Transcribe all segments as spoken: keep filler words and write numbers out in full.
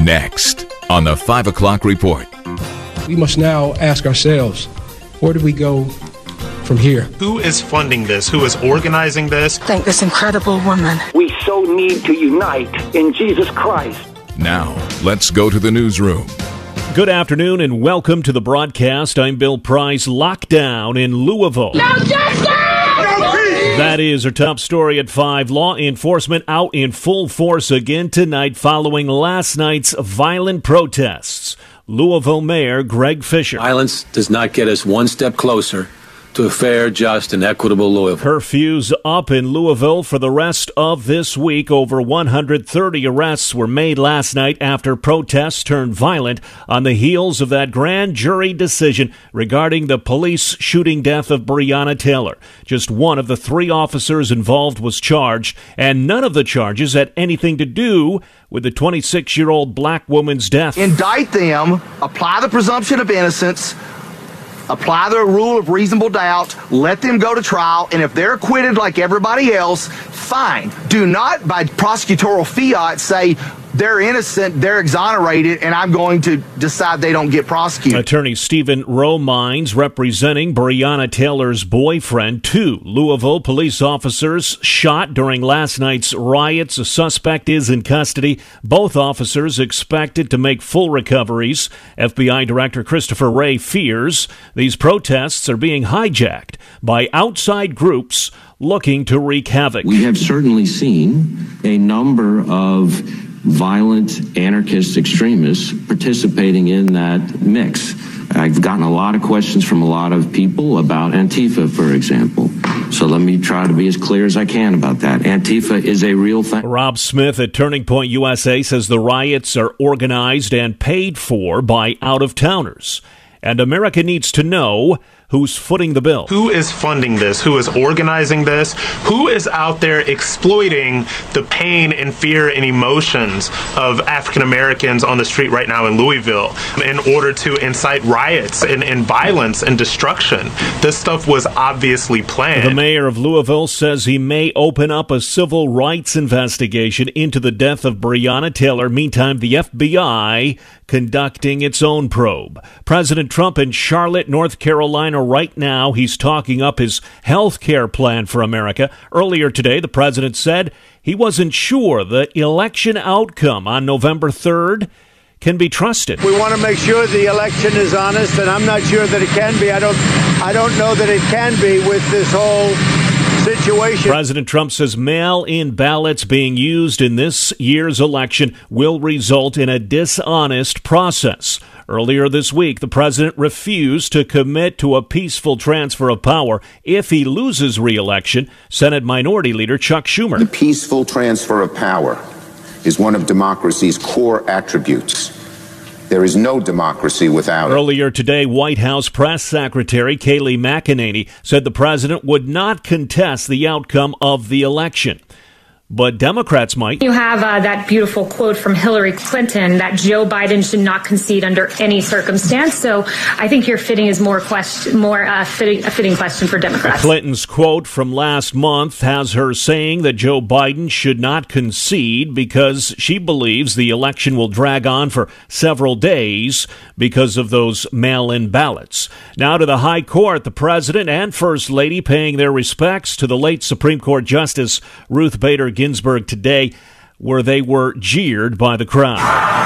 Next on the five o'clock report. We must now ask ourselves, where do we go from here? Who is funding this? Who is organizing this? Thank this incredible woman. We so need to unite in Jesus Christ. Now, let's go to the newsroom. Good afternoon and welcome to the broadcast. I'm Bill Price. Lockdown in Louisville. No justice! That is our top story at five. Law enforcement out in full force again tonight following last night's violent protests. Louisville Mayor Greg Fisher. Violence does not get us one step closer to a fair, just, and equitable Louisville. Curfews up in Louisville for the rest of this week. Over one hundred thirty arrests were made last night after protests turned violent on the heels of that grand jury decision regarding the police shooting death of Breonna Taylor. Just one of the three officers involved was charged, and none of the charges had anything to do with the twenty-six-year-old black woman's death. Indict them, apply the presumption of innocence, apply the rule of reasonable doubt, let them go to trial, and if they're acquitted like everybody else, fine. Do not, by prosecutorial fiat, say they're innocent, they're exonerated, and I'm going to decide they don't get prosecuted. Attorney Stephen Romines, representing Breonna Taylor's boyfriend. Two Louisville police officers shot during last night's riots. A suspect is in custody. Both officers expected to make full recoveries. F B I Director Christopher Wray fears these protests are being hijacked by outside groups looking to wreak havoc. We have certainly seen a number of violent anarchist extremists participating in that mix. I've gotten a lot of questions from a lot of people about Antifa, for example. So let me try to be as clear as I can about that. Antifa is a real thing. Rob Smith at Turning Point U S A says the riots are organized and paid for by out-of-towners. And America needs to know who's footing the bill. Who is funding this? Who is organizing this? Who is out there exploiting the pain and fear and emotions of African Americans on the street right now in Louisville in order to incite riots and, and violence and destruction? This stuff was obviously planned. The mayor of Louisville says he may open up a civil rights investigation into the death of Breonna Taylor. Meantime, the F B I conducting its own probe. President Trump in Charlotte, North Carolina right now. He's talking up his health care plan for America. Earlier today, the president said he wasn't sure the election outcome on November third can be trusted. We want to make sure the election is honest, and I'm not sure that it can be. I don't, I don't know that it can be with this whole situation. President Trump says mail-in ballots being used in this year's election will result in a dishonest process. Earlier this week, the president refused to commit to a peaceful transfer of power if he loses re-election. Senate Minority Leader Chuck Schumer. The peaceful transfer of power is one of democracy's core attributes. There is no democracy without it. Earlier today, White House Press Secretary Kayleigh McEnany said the president would not contest the outcome of the election. But Democrats might. You have uh, that beautiful quote from Hillary Clinton that Joe Biden should not concede under any circumstance. So I think your fitting is more question, more uh, fitting, a fitting question for Democrats. Clinton's quote from last month has her saying that Joe Biden should not concede because she believes the election will drag on for several days because of those mail-in ballots. Now to the High Court, the president and First Lady paying their respects to the late Supreme Court Justice Ruth Bader Ginsburg today, where they were jeered by the crowd.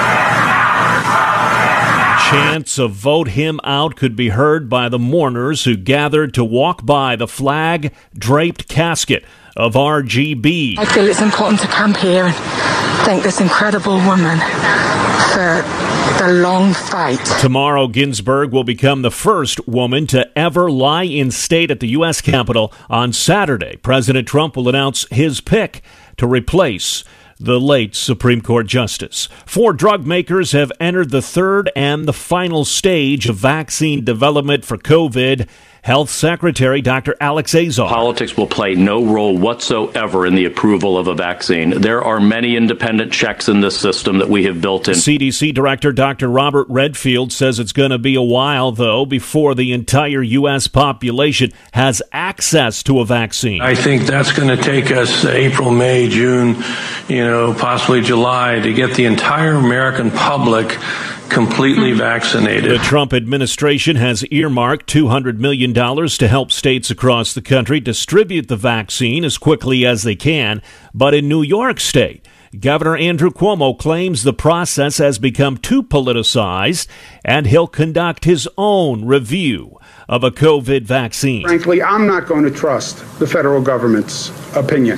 Chants of "vote him out" could be heard by the mourners who gathered to walk by the flag-draped casket of R G B. I feel it's important to come here and thank this incredible woman for the long fight. Tomorrow, Ginsburg will become the first woman to ever lie in state at the U S Capitol. On Saturday, President Trump will announce his pick to replace the late Supreme Court Justice. Four drug makers have entered the third and the final stage of vaccine development for COVID Health Secretary Doctor Alex Azar. Politics will play no role whatsoever in the approval of a vaccine. There are many independent checks in this system that we have built in. C D C Director Doctor Robert Redfield says it's going to be a while, though, before the entire U S population has access to a vaccine. I think that's going to take us April, May, June, you know, possibly July to get the entire American public completely vaccinated. The Trump administration has earmarked two hundred million dollars to help states across the country distribute the vaccine as quickly as they can. But in New York State, Governor Andrew Cuomo claims the process has become too politicized, and he'll conduct his own review of a COVID vaccine. Frankly, I'm not going to trust the federal government's opinion.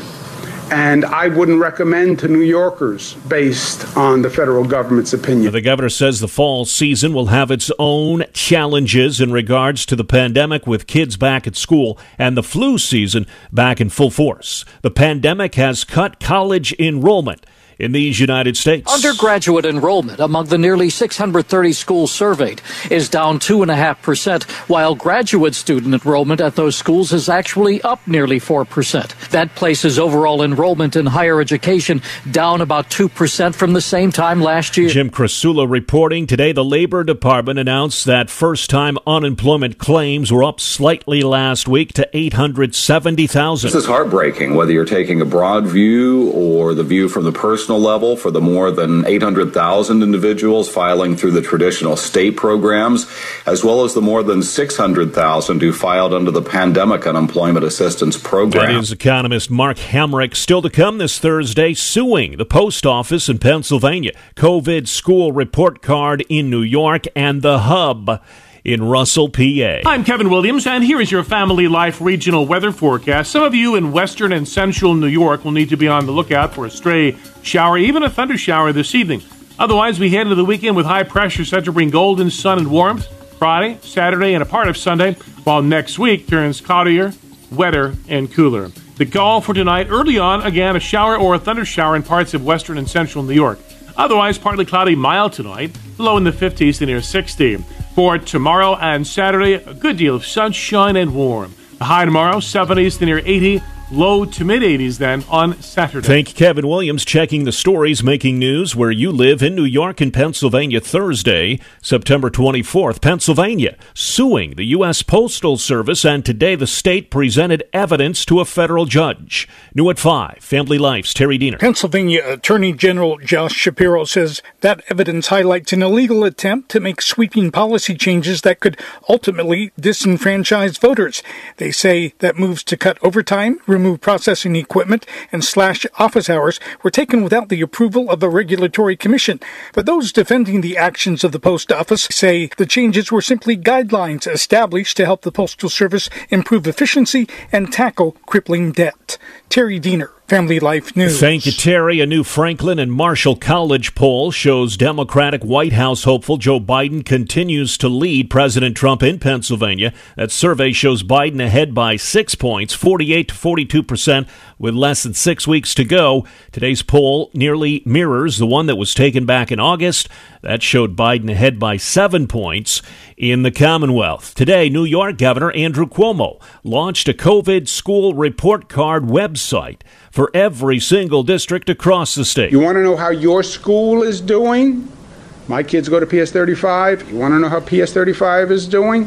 And I wouldn't recommend to New Yorkers based on the federal government's opinion. The governor says the fall season will have its own challenges in regards to the pandemic, with kids back at school and the flu season back in full force. The pandemic has cut college enrollment in these United States. Undergraduate enrollment among the nearly six hundred thirty schools surveyed is down two point five percent, while graduate student enrollment at those schools is actually up nearly four percent. That places overall enrollment in higher education down about two percent from the same time last year. Jim Krasula reporting. Today, the Labor Department announced that first-time unemployment claims were up slightly last week to eight hundred seventy thousand. This is heartbreaking, whether you're taking a broad view or the view from the personal level for the more than eight hundred thousand individuals filing through the traditional state programs, as well as the more than six hundred thousand who filed under the Pandemic Unemployment Assistance Program. That is economist Mark Hamrick. Still to come this Thursday, suing the post office in Pennsylvania, COVID school report card in New York, and the hub in Russell, P A. I'm Kevin Williams, and here is your Family Life regional weather forecast. Some of you in western and central New York will need to be on the lookout for a stray shower, even a thunder shower this evening. Otherwise, we head into the weekend with high pressure set to bring golden sun and warmth Friday, Saturday, and a part of Sunday, while next week turns cloudier, wetter, and cooler. The call for tonight, early on, again, a shower or a thunder shower in parts of western and central New York. Otherwise, partly cloudy, mild tonight, low in the fifties to near sixty. For tomorrow and Saturday, a good deal of sunshine and warm. The high tomorrow, seventies to near eighty, low to mid-eighties then on Saturday. Thank Kevin Williams, checking the stories making news where you live in New York and Pennsylvania. Thursday, September twenty-fourth, Pennsylvania suing the U S Postal Service, and today the state presented evidence to a federal judge. New at five, Family Life's Terry Diener. Pennsylvania Attorney General Josh Shapiro says that evidence highlights an illegal attempt to make sweeping policy changes that could ultimately disenfranchise voters. They say that moves to cut overtime, remove processing equipment, and slash office hours were taken without the approval of a regulatory commission. But those defending the actions of the post office say the changes were simply guidelines established to help the Postal Service improve efficiency and tackle crippling debt. Terry Diener, Family Life News. Thank you, Terry. A new Franklin and Marshall College poll shows Democratic White House hopeful Joe Biden continues to lead President Trump in Pennsylvania. That survey shows Biden ahead by six points, forty-eight to forty-two percent, with less than six weeks to go. Today's poll nearly mirrors the one that was taken back in August. That showed Biden ahead by seven points in the Commonwealth. Today, New York Governor Andrew Cuomo launched a COVID school report card website for every single district across the state. You want to know how your school is doing? My kids go to P S thirty-five. You want to know how P S thirty-five is doing?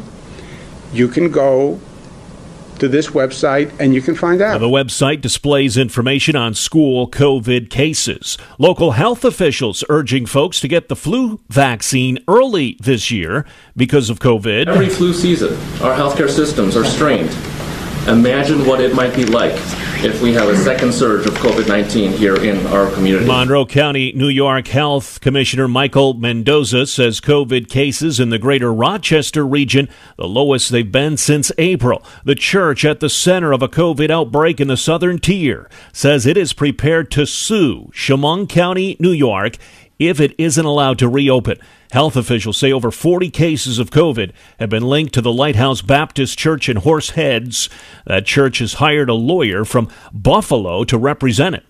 You can go to this website and you can find out. The website displays information on school COVID cases. Local health officials urging folks to get the flu vaccine early this year because of COVID. Every flu season, our healthcare systems are strained. Imagine what it might be like if we have a second surge of COVID nineteen here in our community. Monroe County, New York Health Commissioner Michael Mendoza says COVID cases in the greater Rochester region, the lowest they've been since April. The church at the center of a COVID outbreak in the southern tier says it is prepared to sue Chemung County, New York, if it isn't allowed to reopen. Health officials say over forty cases of COVID have been linked to the Lighthouse Baptist Church in Horseheads. That church has hired a lawyer from Buffalo to represent it.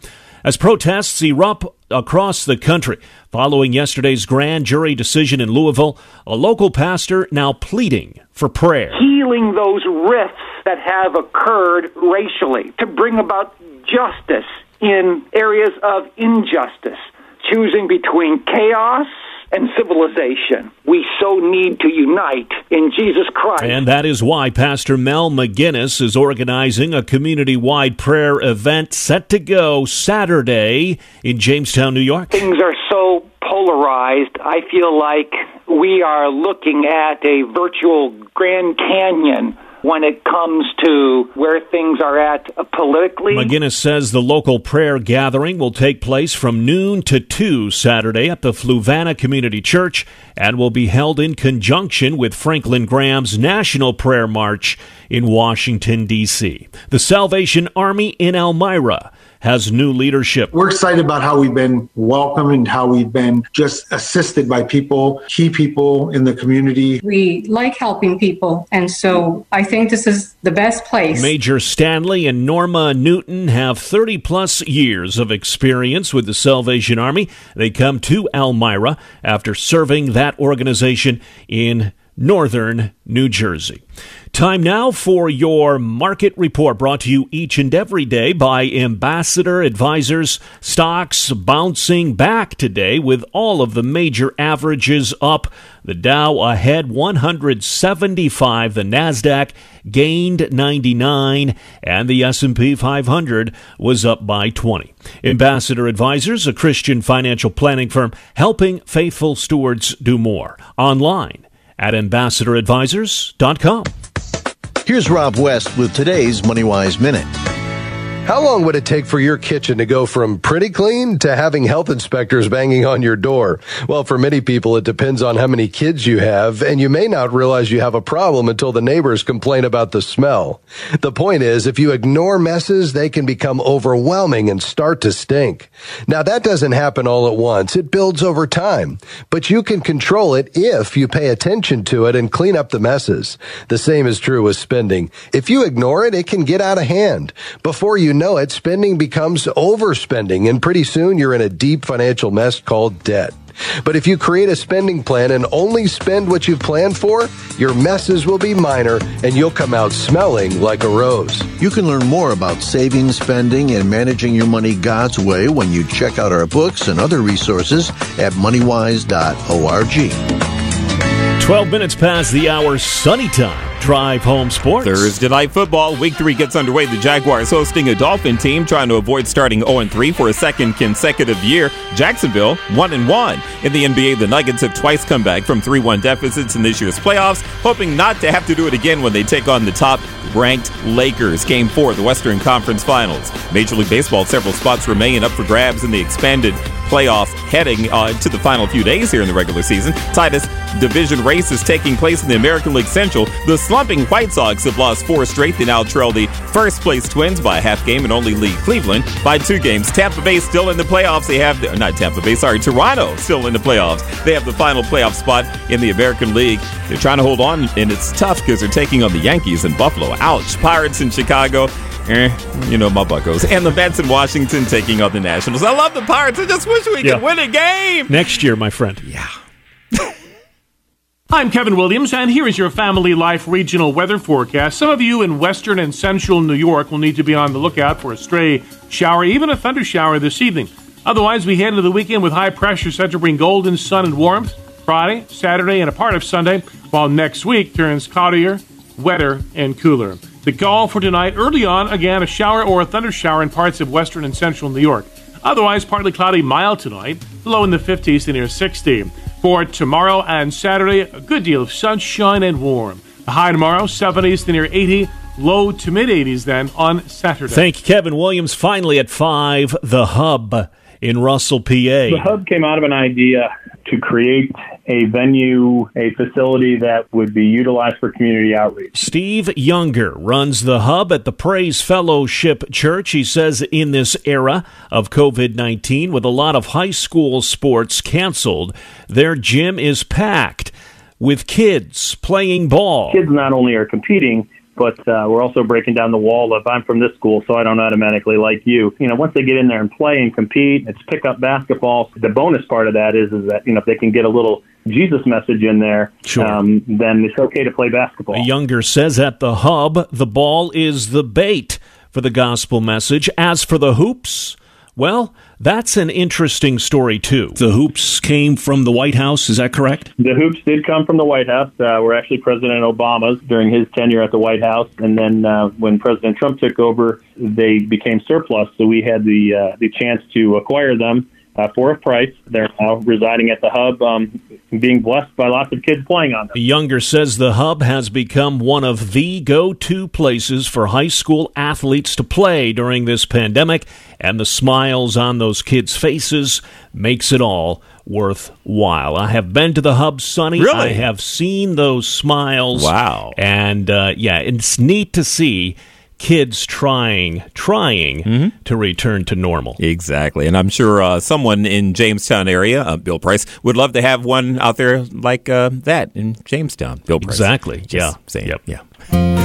As protests erupt across the country following yesterday's grand jury decision in Louisville, a local pastor now pleading for prayer. Healing those rifts that have occurred racially to bring about justice in areas of injustice, choosing between chaos and civilization. We so need to unite in Jesus Christ. And that is why Pastor Mel McGinnis is organizing a community-wide prayer event set to go Saturday in Jamestown, New York. Things are so polarized. I feel like we are looking at a virtual Grand Canyon when it comes to where things are at politically. McGinnis says the local prayer gathering will take place from noon to two Saturday at the Fluvanna Community Church and will be held in conjunction with Franklin Graham's National Prayer March in Washington, D C The Salvation Army in Elmira has new leadership. We're excited about how we've been welcomed and how we've been just assisted by people, key people in the community. We like helping people, and so I think this is the best place. Major Stanley and Norma Newton have thirty plus years of experience with the Salvation Army. They come to Elmira after serving that organization in northern New Jersey. Time now for your market report, brought to you each and every day by Ambassador Advisors. Stocks bouncing back today with all of the major averages up. The Dow ahead one hundred seventy-five, the Nasdaq gained ninety-nine, and the S and P five hundred was up by twenty. Ambassador Advisors, a Christian financial planning firm helping faithful stewards do more. Online at ambassador advisors dot com. Here's Rob West with today's MoneyWise Minute. How long would it take for your kitchen to go from pretty clean to having health inspectors banging on your door? Well, for many people, it depends on how many kids you have, and you may not realize you have a problem until the neighbors complain about the smell. The point is, if you ignore messes, they can become overwhelming and start to stink. Now, that doesn't happen all at once. It builds over time, but you can control it if you pay attention to it and clean up the messes. The same is true with spending. If you ignore it, it can get out of hand. Before you know it, spending becomes overspending, and pretty soon you're in a deep financial mess called debt. But if you create a spending plan and only spend what you've planned for, your messes will be minor and you'll come out smelling like a rose. You can learn more about saving, spending, and managing your money God's way when you check out our books and other resources at money wise dot org. twelve minutes past the hour, sunny time. Drive Home Sports. Thursday night football. Week three gets underway. The Jaguars hosting a Dolphin team trying to avoid starting oh and three for a second consecutive year. Jacksonville one and one. In the N B A, the Nuggets have twice come back from three one deficits in this year's playoffs, hoping not to have to do it again when they take on the top-ranked Lakers. Game four of the Western Conference Finals. Major League Baseball, several spots remain up for grabs in the expanded playoff heading uh, to the final few days here in the regular season. Tightest division race is taking place in the American League Central. The slumping White Sox have lost four straight. They now trail the first-place Twins by a half game and only lead Cleveland by two games. Tampa Bay still in the playoffs. They have, the, not Tampa Bay, sorry, Toronto still in the playoffs. They have the final playoff spot in the American League. They're trying to hold on, and it's tough because they're taking on the Yankees in Buffalo. Ouch. Pirates in Chicago. Eh, you know my Buccos. And the Mets in Washington taking on the Nationals. I love the Pirates. I just wish we yeah. could win a game. Next year, my friend. Yeah. I'm Kevin Williams, and here is your Family Life regional weather forecast. Some of you in western and central New York will need to be on the lookout for a stray shower, even a thunder shower this evening. Otherwise, we head into the weekend with high pressure set to bring golden sun and warmth Friday, Saturday, and a part of Sunday, while next week turns cloudier, wetter, and cooler. The call for tonight, early on, again, a shower or a thunder shower in parts of western and central New York. Otherwise, partly cloudy, mild tonight, low in the fifties to near sixty. For tomorrow and Saturday, a good deal of sunshine and warm. The high tomorrow, seventies to near eighty, low to mid-eighties then on Saturday. Thank you, Kevin Williams. Finally at five, The Hub in Russell, P A. The Hub came out of an idea to create a venue, a facility that would be utilized for community outreach. Steve Younger runs The Hub at the Praise Fellowship Church. He says in this era of covid nineteen, with a lot of high school sports canceled, their gym is packed with kids playing ball. Kids not only are competing, but uh, we're also breaking down the wall of I'm from this school, so I don't automatically like you. You know, once they get in there and play and compete, it's pick up basketball. The bonus part of that is, is that, you know, if they can get a little Jesus message in there, sure. um, then it's okay to play basketball. Younger says at the Hub, the ball is the bait for the gospel message. As for the hoops, well, that's an interesting story, too. The hoops came from the White House, is that correct? The hoops did come from the White House. Uh, were actually President Obama's during his tenure at the White House. And then uh, when President Trump took over, they became surplus. So we had the uh, the chance to acquire them uh, for a price. They're now residing at the Hub, um, being blessed by lots of kids playing on them. Younger says the Hub has become one of the go-to places for high school athletes to play during this pandemic, and the smiles on those kids' faces makes it all worthwhile. I have been to the Hub, Sonny. Really? I have seen those smiles. Wow. And, uh, yeah, it's neat to see kids trying, trying mm-hmm. to return to normal. Exactly. And I'm sure uh, someone in Jamestown area, uh, Bill Price, would love to have one out there like uh, that in Jamestown. Bill Price. Exactly. Just yeah. Saying. Yep. Yeah.